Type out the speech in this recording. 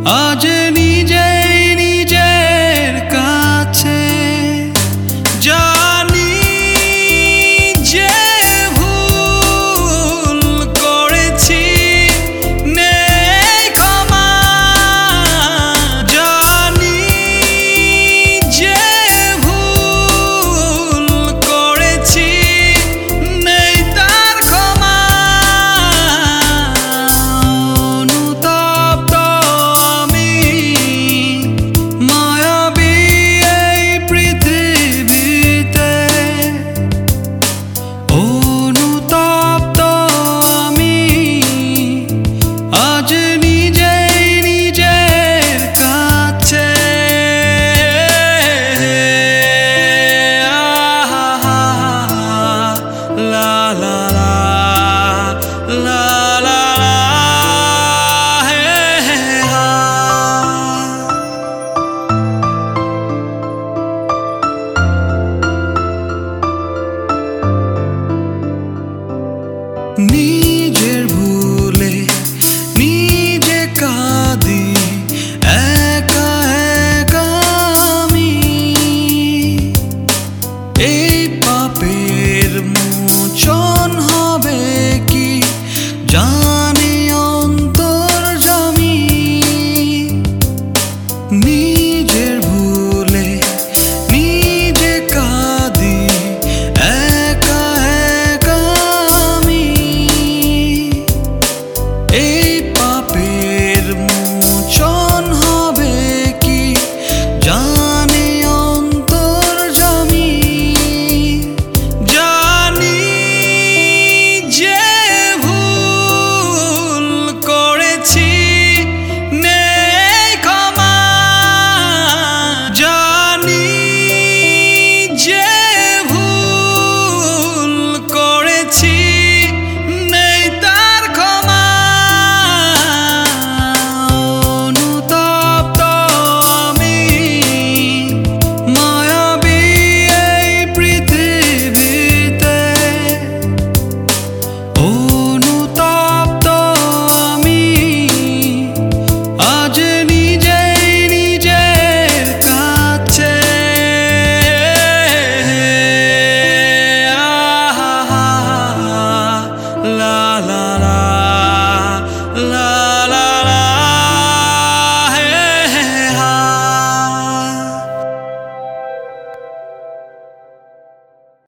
আজ নিজেই নিজের কাছে জানি যে ভুল করেছি, নেই ক্ষমা। জানি যে ভুল করেছি, নেই তার ক্ষমা। অনুতপ্ত আমি মায়াবী এই পৃথিবীতে। অনুতপ্ত আমি আজ নিজেই নিজের কাছে। লা লা লা লা লা লা হে হে হা। নিজের ভুলে নিজে কাঁদি একা একা আমি। এই পাপের মোচন হবে কি জানি অন্তর্যামী। নিজের ভুলে নিজে কাঁদি একা একা আমি। এই